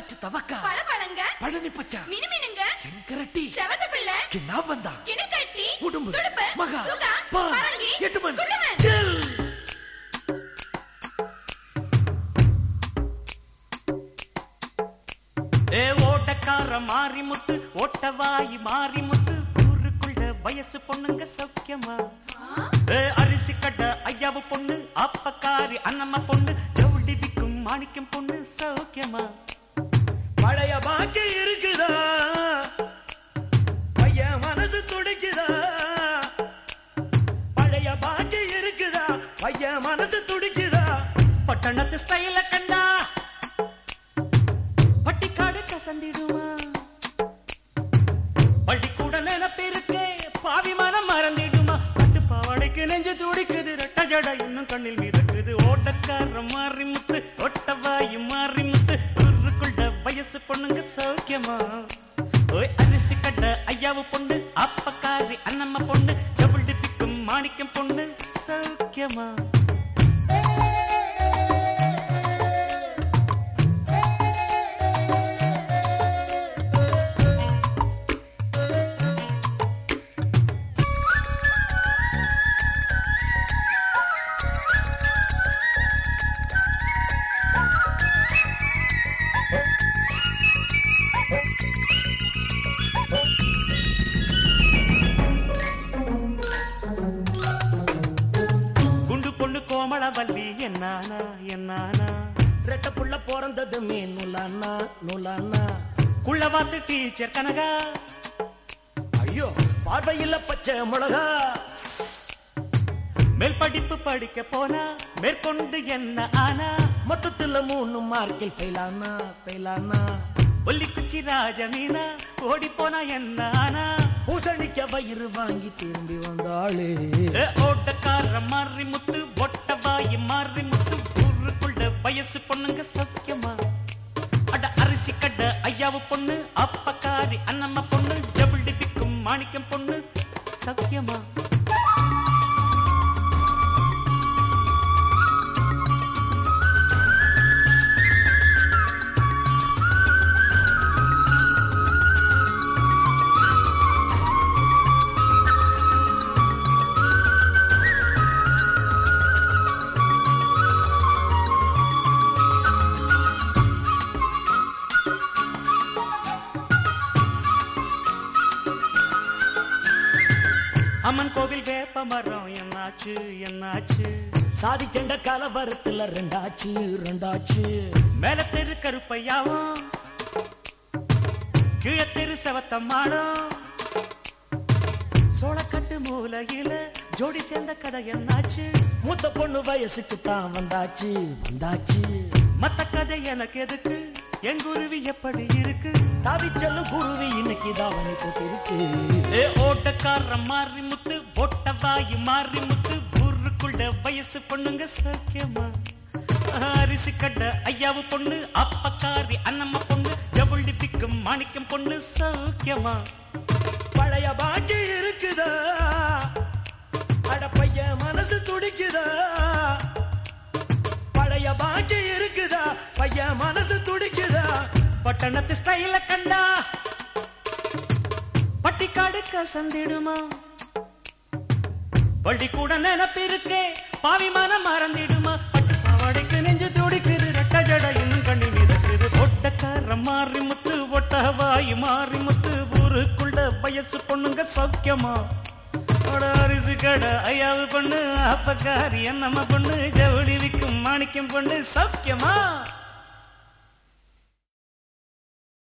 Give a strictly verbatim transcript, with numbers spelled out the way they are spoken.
பச்சை தவக்கா பழபழங்க பழனி பச்சா மினுமினுங்க செங்கரட்டி செவந்த பிள்ளை கிண்ணாபந்தா கிணக்கட்டி உடும்பு துடுப்பு மகா சுகா பரங்கி எட்டுமன் குடுமன் ஜெல் ஏ ஓட்டக்கார மாறி முத்து ஓட்டவாயி மாறி முத்து ஊருக்குள்ள வயசு பொண்ணுங்க சௌக்கியமா ஏ அரிசி கட்ட ஐயாவு பொண்ணு அப்பக்காரி அண்ணம்மா பொண்ணு ஜவுளி விக்கும் மாணிக்கம் பொண்ணு சௌக்கியமா பழைய பாக்கி இருக்குதா பையன் மனசு துடிக்குதா பழைய பாக்கி இருக்குதா பையன் மனசு துடிக்குதா பட்டணத்து ஸ்டைல கண்டா பட்டிக்காடு கசந்திடுமா பள்ளிக்கூட நினைப்பிருக்கே பாவி மனம் மறந்திடுமா பட்டு பாவாடைக்கு நெஞ்சு துடிக்குது ரெட்ட ஜட இன்னும் கண்ணில் மிதக்குது ஓட்டக்கார மாறி முத்து ஒட்டவாயி மாறி முத்து ஊருக்குள்ள வயசு பொண்ணுங்க சௌக்கியமா ஓய் அரிசி கட்ட ஐயாவு பொண்ணு அப்பக்காரி அண்ணம்மா பொண்ணு டபுள் டிப்பிக்கும் மாணிக்கம் பொண்ணு சௌக்கியமா கோமளவல்லி என்னானா என்னானா ரெட்ட புள்ள பிறந்ததுமே நுலானா நுலானா குள்ளவாத்து டீச்சர் கனகா ஐயோ பார்வையில் பச்சை மிளகா மேல் படிப்பு படிக்க போனா மேற்கொண்டு என்ன ஆனா மொத்தத்துல மூணு மார்க்கில் ஃபெயிலானா ஃபெயிலானா ஒல்லி குச்சி ராஜமீனா ஓடி போனா என்ன ஆனா பூசணிக்க வயிறு வாங்கி திரும்பி வந்தாளே ஓட்டக்கார மாறி முத்து ஒட்டவாயி மாறி முத்து ஊருக்குள்ள வயசு பொண்ணுங்க சௌக்கியமா அட அரிசி கட்ட ஐயாவு பொண்ணு அப்பக்காரி அண்ணம்மா பொண்ணு டபுள் டிப்பிக்கும் மாணிக்கம் பொண்ணு சௌக்கியமா அம்மன் கோவில் வேப்ப மரம் என்னாச்சு என்னாச்சு சாதி செண்ட கலவரத்துல ரெண்டாச்சு ரெண்டாச்சு மேல தெரு கருப்பையாவும் கீழ தெரு செவத்தம்மாளும் சோளக்கட்டு மூலையில ஜோடி சேர்ந்த கதை என்னாச்சு மூத்த பொண்ணு வயசுக்கு தான் வந்தாச்சு வந்தாச்சு மத்த கதை எனக்கு எதுக்கு என் குருவி எப்படி இருக்கு தாவிச்சலும் குருவி இன்னைக்கு தாவணி போட்டு இருக்கு ஏ ஓட்டக்கார மாறி முத்து ஒட்டவாயி மாறி முத்து ஊருக்குள்ள வயசு பொண்ணுங்க சௌக்கியமா அரிசி கட்ட ஐயாவு பொண்ணு அப்பக்காரி அண்ணம்மா பொண்ணு டபுள் டிப்பிக்கும் மாணிக்கம் பொண்ணு சௌக்கியமா பழைய பாக்கி இருக்குதா அட பையன் மனசு துடிக்குதா பழைய பாக்கி இருக்குதா பையன் மனசு துடிக்குதா பட்டணத்து ஸ்டைல கண்டா பட்டிக்காடு கசந்திடுமா பள்ளிக்கூட நினைப்பிருக்கே பாவி மனம் மறந்திடுமா பட்டு பாவாடைக்கு நெஞ்சு துடிக்குது ரெட்ட ஜட இன்னும் கண்ணி மிதக்குது ஒட்டக்கார மாறி முத்து ஒட்டவாயி மாறி முத்து ஊருக்குள்ள வயசு பொண்ணுங்க சௌக்கியமா அரிசி கடை ஐயாவு பொண்ணு அப்பக்காரி என்னம்மா பொண்ணு ஜவுளி விக்கும் மாணிக்கம் பொண்ணு சௌக்கியமா.